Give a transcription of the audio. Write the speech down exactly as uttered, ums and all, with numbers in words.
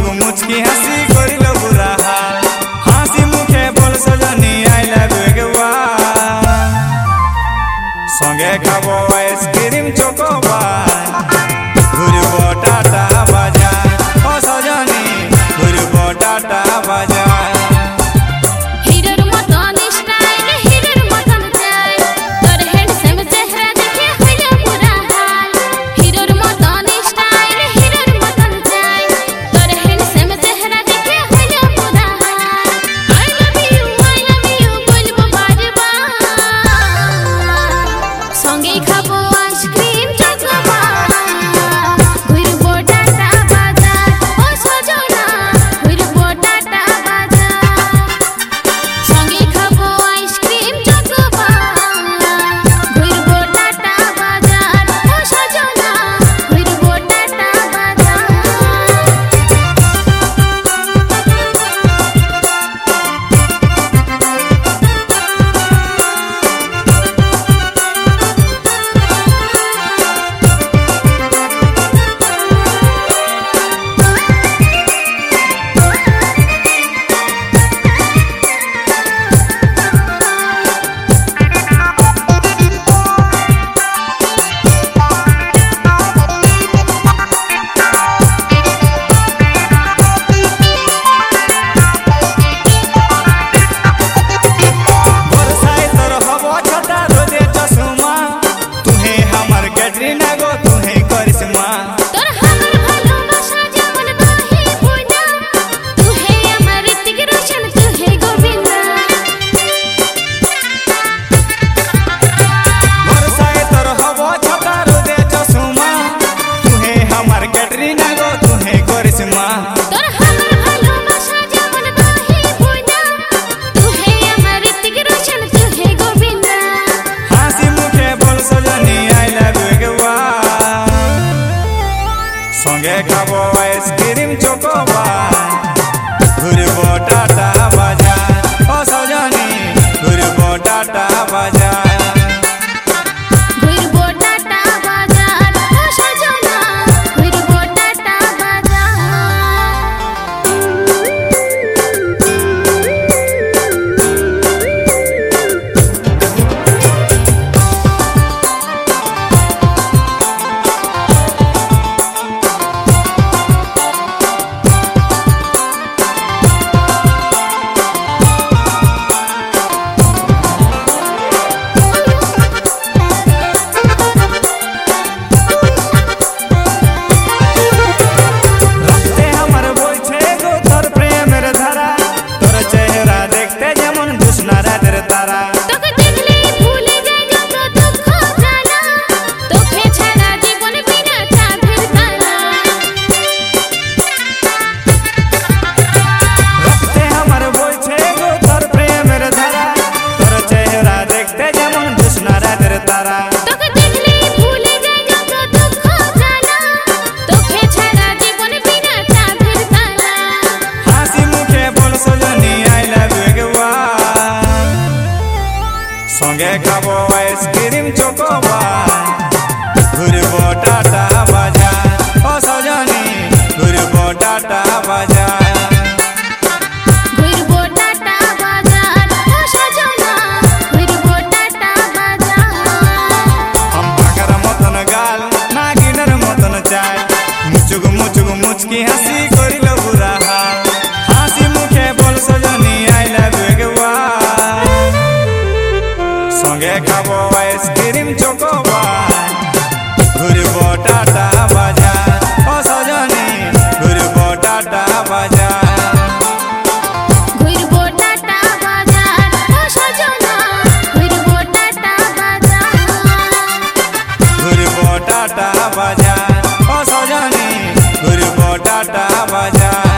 मुचुगु मुचकी हंसी करिल बुरा हाल हंसी मुखे बोल सजनी आई लव यू वा संगे खाबो आइसक्रीम चोकोबार घुरबो टाटा बाजार ओ सजनी घुरबो टाटा बाजार संगे खाबो आइसक्रीम चोकोबार घुरबो टाटा बाजार ओ सजनी घुरबो टाटा बाजार घुरबो टाटा बाजार ओ सजना घुरबो टाटा संगे खाबो आइसक्रीम चोकोबार घुरबो टाटा बाजार ओ सजनी घुरबो टाटा बाजार घुरबो टाटा बाजार ओ सजना घुरबो टाटा बाजार हम पाकर मतन गाल नागिनर मतन चाय मुचुगु मुचुगु मुचकी हंसी करिल बुरा हाल हंसी मुखे बोल सजनी आई लव यू वा संगे खाबो आइसक्रीम चोकोबार घुरबो टाटा बाजार ओ सजनी घुरबो टाटा बाजार घुरबो टाटा बाजार ओ सजना घुरबो टाटा बाजार घुरबो टाटा बाजार ओ सजनी घुरबो टाटा बाजार।